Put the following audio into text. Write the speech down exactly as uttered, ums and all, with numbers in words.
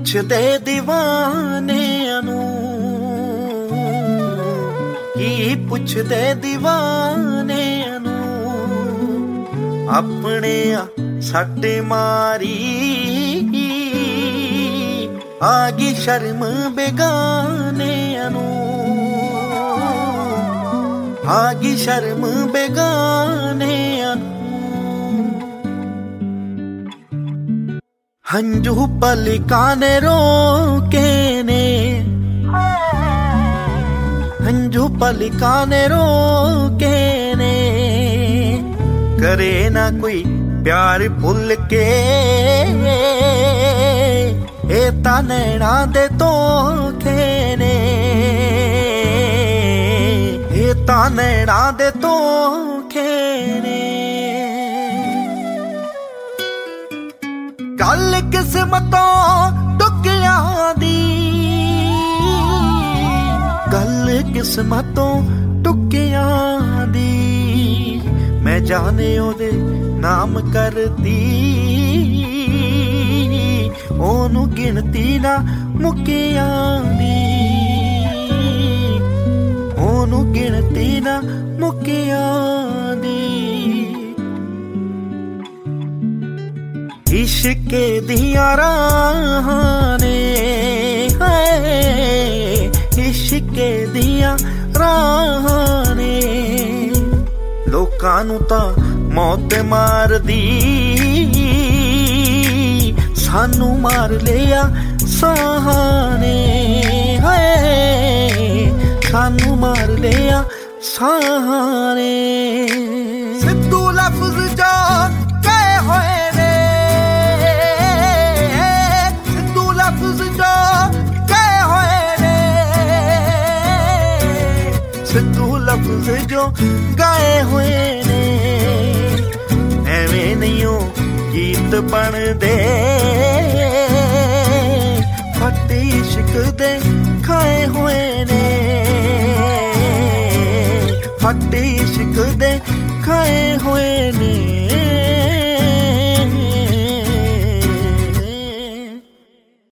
ਪੁੱਛਦੇ دیਵਾਨਿਆਂ ਨੂੰ, ਕੀ ਪੁੱਛਦੇ دیਵਾਨਿਆਂ ਨੂੰ, ਆਪਣੇ ਆ ਸੱਟ ਮਾਰੀ ਆ ਗਈ ਸ਼ਰਮ ਬੇਗਾਨਿਆਂ ਨੂੰ, ਆ ਗਈ ਸ਼ਰਮ ਬੇਗਾਨਿਆਂ ਨੂੰ। ਹੰਝੂ ਪਲਕਾਂ ਨੇ ਰੋਕੇ ਨੇ, ਹੰਝੂ ਪਲਕਾਂ ਨੇ ਰੋਕੇ ਨੇ, ਕਰੇ ਨਾ ਕੋਈ ਪਿਆਰ ਭੁੱਲ ਕੇ, ਇਹ ਤਾਂ ਨੈਣਾਂ ਦੇ ਧੋਖੇ ਨੇ, ਇਹ ਤਾਂ ਨੈਣਾਂ ਦੇ ਧੋਖੇ ਨੇ। ਗੱਲ ਕਿਸਮਤੋਂ ਟੁੱਕਿਆਂ ਦੀ, ਗੱਲ ਕਿਸਮਤੋਂ ਟੁੱਕਿਆਂ ਦੀ, ਮੈਂ ਜਾਣੇ ਉਹਦੇ ਨਾਮ ਕਰਦੀ, ਉਹਨੂੰ ਗਿਣਤੀ ਨਾ ਮੁੱਕਿਆਂ ਦੀ, ਉਹਨੂੰ ਗਿਣਤੀ ਨਾ ਮੁੱਕਿਆਂ ਦੀ। ਇਸ਼ਕੇ ਦੀਆਂ ਰਾਹਾਂ ਨੇ, ਹਾਏ ਇਸ਼ਕੇ ਦੀਆਂ ਰਾਹਾਂ ਨੇ, ਲੋਕਾਂ ਨੂੰ ਤਾਂ ਮੌਤ ਮਾਰਦੀ, ਸਾਨੂੰ ਮਾਰ ਲਿਆ ਸਾਹਾਂ ਨੇ, ਹਾਏ ਸਾਨੂੰ ਮਾਰ ਲਿਆ ਸਾਹਾਂ ਨੇ। ਸਿੱਧੂ ਲਫ਼ਜ਼ ਜੋ ਕਹੇ ਹੋਏ ਨੇ, ਸਿੱਧੂ ਲਫ਼ਜ਼ ਜੋ ਕਹੇ ਹੋਏ ਨੇ, ਸਿੱਧੂ ਲਫ਼ਜ਼ ਜੋ ਗਾਏ ਹੋਏ ਨੇ, ਐਵੇਂ ਨਹੀਂ ਉਹ ਗੀਤ ਬਣਦੇ, ਫੱਟ ਇਸ਼ਕ ਦੇ ਖਾਏ ਹੋਏ ਨੇ, ਫੱਟ ਇਸ਼ਕ ਦੇ ਖਾਏ ਹੋਏ ਨੇ।